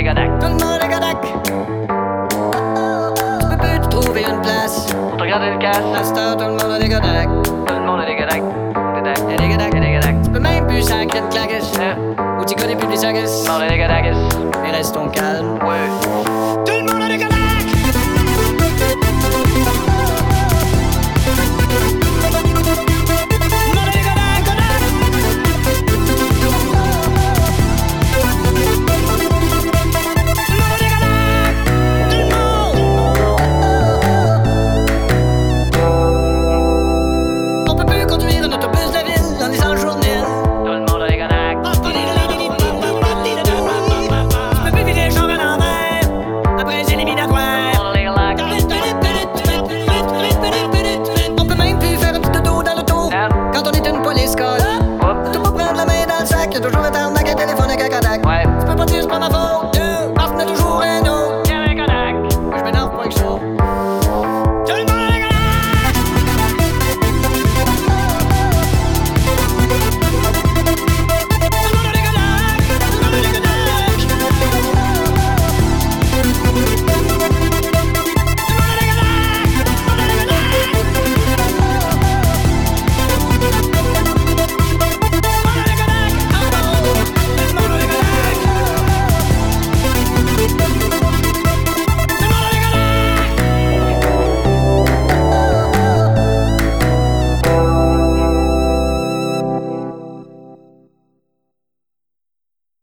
est Gadac. Tout le monde est Gadac. Tu peux plus te trouver une place. Pour te regarder le casse. À cette heure, tout le monde est Gadac.